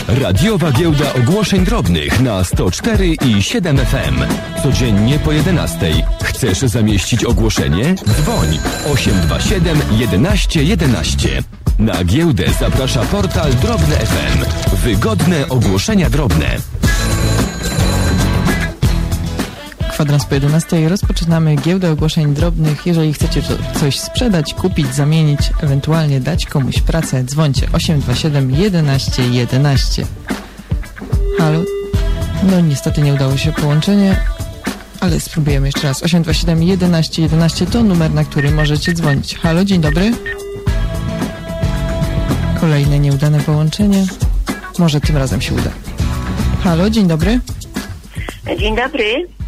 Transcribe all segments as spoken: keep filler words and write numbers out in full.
Radiowa giełda ogłoszeń drobnych na sto cztery i siedem F M. Codziennie po jedenastej. Chcesz zamieścić ogłoszenie? Dzwoń osiem dwa siedem jedenaście jedenaście. Na giełdę zaprasza portal Drobne F M. Wygodne ogłoszenia drobne. Kwadrans po jedenastej rozpoczynamy giełdę ogłoszeń drobnych. Jeżeli chcecie coś sprzedać, kupić, zamienić, ewentualnie dać komuś pracę, dzwońcie osiem dwa siedem jedenaście jedenaście. Halo? No niestety nie udało się połączenie, ale spróbujemy jeszcze raz. osiem dwa siedem jedenaście jedenaście to numer, na który możecie dzwonić. Halo, dzień dobry. Kolejne nieudane połączenie. Może tym razem się uda. Halo, dzień dobry. Dzień dobry.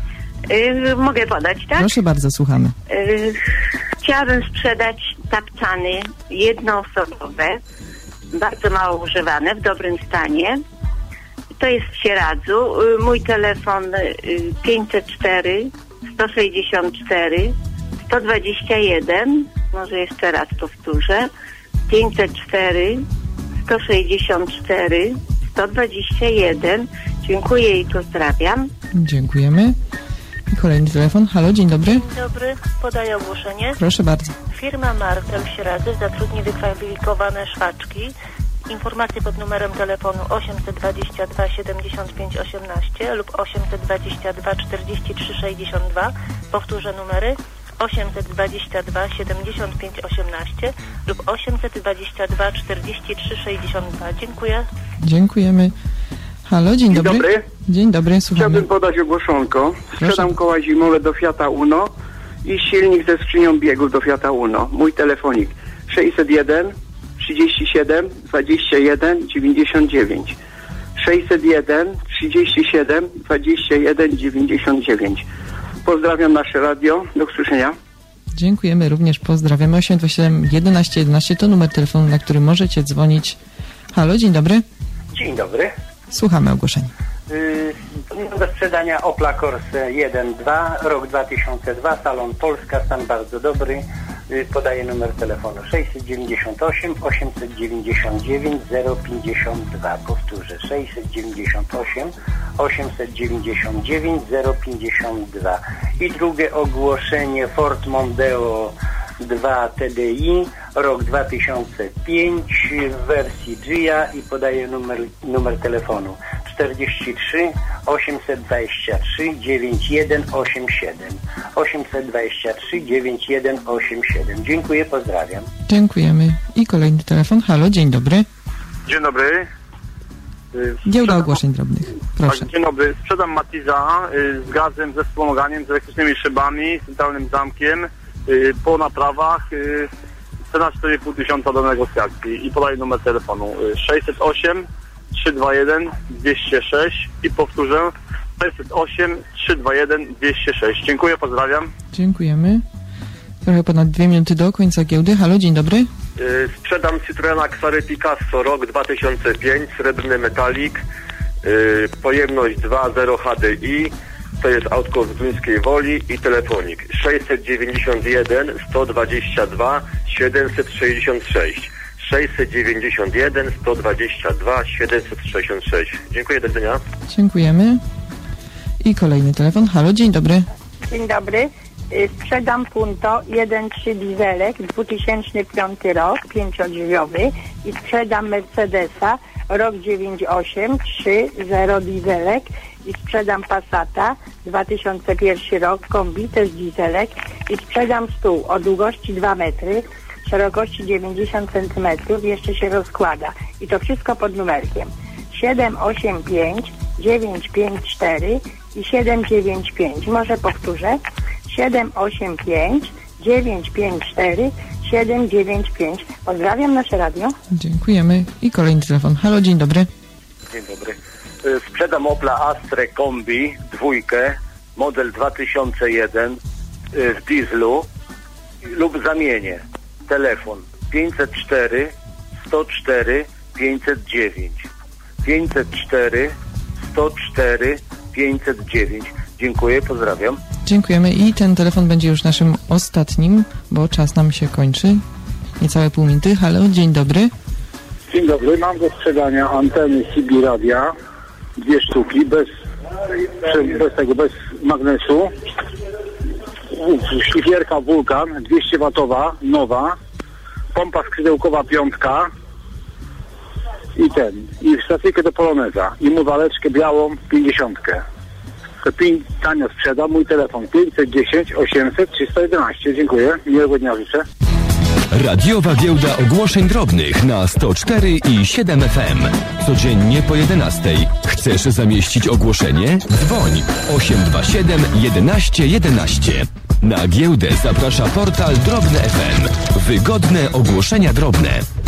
Yy, mogę podać, tak? Proszę bardzo, słuchamy. Yy, chciałabym sprzedać tapcany jednoosobowe, bardzo mało używane, w dobrym stanie. To jest w Sieradzu. Yy, mój telefon yy, pięćset cztery sto sześćdziesiąt cztery sto dwadzieścia jeden. Może jeszcze raz powtórzę. pięćset cztery sto sześćdziesiąt cztery sto dwadzieścia jeden. Dziękuję i pozdrawiam. Dziękujemy. I kolejny telefon. Halo, dzień dobry. Dzień dobry, podaję ogłoszenie. Proszę bardzo. Firma Martel w Sieradzy zatrudni wykwalifikowane szwaczki. Informacje pod numerem telefonu osiemset dwadzieścia dwa siedemdziesiąt pięć osiemnaście lub osiemset dwadzieścia dwa czterdzieści trzy sześćdziesiąt dwa. Powtórzę numery. osiemset dwadzieścia dwa siedemdziesiąt pięć osiemnaście lub osiemset dwadzieścia dwa czterdzieści trzy sześćdziesiąt dwa. Dziękuję. Dziękujemy. Halo, dzień, Dzień dobry. dobry. Dzień dobry, słuchamy. Chciałbym podać ogłoszonko. Sprzedam Proszę. koła zimowe do Fiata Uno i silnik ze skrzynią biegów do Fiata Uno. Mój telefonik sześćset jeden trzydzieści siedem dwadzieścia jeden dziewięćdziesiąt dziewięć. sześćset jeden trzydzieści siedem dwadzieścia jeden dziewięćdziesiąt dziewięć. Pozdrawiam nasze radio. Do usłyszenia. Dziękujemy, również pozdrawiamy. osiem dwa siedem jedenaście jedenaście to numer telefonu, na który możecie dzwonić. Halo, dzień dobry. Dzień dobry. Słuchamy ogłoszeń. Yy, do sprzedania Opla Corse jeden dwa, rok dwa tysiące dwa, salon Polska, stan bardzo dobry. Yy, podaję numer telefonu sześćset dziewięćdziesiąt osiem osiemset dziewięćdziesiąt dziewięć zero pięćdziesiąt dwa. Powtórzę sześćset dziewięćdziesiąt osiem osiemset dziewięćdziesiąt dziewięć zero pięćdziesiąt dwa. I drugie ogłoszenie Ford Mondeo dwa T D I, rok dwa tysiące pięć w wersji Gia i podaję numer, numer telefonu czterdzieści trzy osiemset dwadzieścia trzy dziewięćdziesiąt jeden osiemdziesiąt siedem osiemset dwadzieścia trzy dziewięćdziesiąt jeden osiemdziesiąt siedem. Dziękuję, pozdrawiam. Dziękujemy. I kolejny telefon. Halo, dzień dobry. Dzień dobry. Giełda ogłoszeń drobnych. Proszę. Tak, dzień dobry. Sprzedam Matiza y, z gazem, ze wspomaganiem, z elektrycznymi szybami, z centralnym zamkiem, y, po naprawach, y, cena cztery i pół tysiąca do negocjacji i podaję numer telefonu y, sześćset osiem trzysta dwadzieścia jeden dwieście sześć i powtórzę sześćset osiem trzysta dwadzieścia jeden dwieście sześć. Dziękuję, pozdrawiam. Dziękujemy. Trochę ponad dwie minuty do końca giełdy. Halo, dzień dobry. Yy, sprzedam Citroena Xary Picasso, rok dwa tysiące pięć, srebrny metalik, yy, pojemność dwa zero H D I, to jest autko z Duńskiej Woli i telefonik sześćset dziewięćdziesiąt jeden sto dwadzieścia dwa siedemset sześćdziesiąt sześć. sześćset dziewięćdziesiąt jeden sto dwadzieścia dwa siedemset sześćdziesiąt sześć. Dziękuję, do widzenia. Dziękujemy. I kolejny telefon. Halo, dzień dobry. Dzień dobry. Sprzedam Punto jeden trzy dieselek, dwa tysiące piąty rok, pięciodrzwiowy i sprzedam Mercedesa, rok dziewięćdziesiąt osiem trzy zero dieselek i sprzedam Passata, dwa tysiące pierwszy rok, kombi, też dieselek i sprzedam stół o długości dwa metry, szerokości dziewięćdziesiąt centymetrów, jeszcze się rozkłada i to wszystko pod numerkiem siedem osiem pięć dziewięć pięć cztery i siedem dziewięć pięć. Może powtórzę. siedem osiem pięć dziewięć pięć cztery siedem dziewięć pięć. Pozdrawiam nasze radio. Dziękujemy. I kolejny telefon. Halo, dzień dobry. Dzień dobry. Sprzedam Opla Astrę Kombi, dwójkę, model dwa tysiące jeden w dieslu lub zamienię. Telefon pięćset cztery sto cztery pięćset dziewięć. pięćset cztery sto cztery pięćset dziewięć. Dziękuję, pozdrawiam. Dziękujemy i ten telefon będzie już naszym ostatnim, bo czas nam się kończy. Niecałe pół minuty. Halo, dzień dobry. Dzień dobry, mam do sprzedania anteny C B Radia, dwie sztuki, bez, bez tego, bez magnesu. Szlifierka Vulcan, dwieście watowa, nowa. Pompa skrzydełkowa piątka. I ten, i stacyjkę do Poloneza. I mu waleczkę białą, pięćdziesiątkę. To pięć tanio sprzeda, mój telefon pięćset dziesięć osiemset trzysta jedenaście. Dziękuję, miłego dnia życzę. Radiowa giełda ogłoszeń drobnych na sto cztery i siedem F M. Codziennie po jedenastej. Chcesz zamieścić ogłoszenie? Dzwoń osiem dwa siedem jedenaście jedenaście. Na giełdę zaprasza portal Drobne F M. Wygodne ogłoszenia drobne.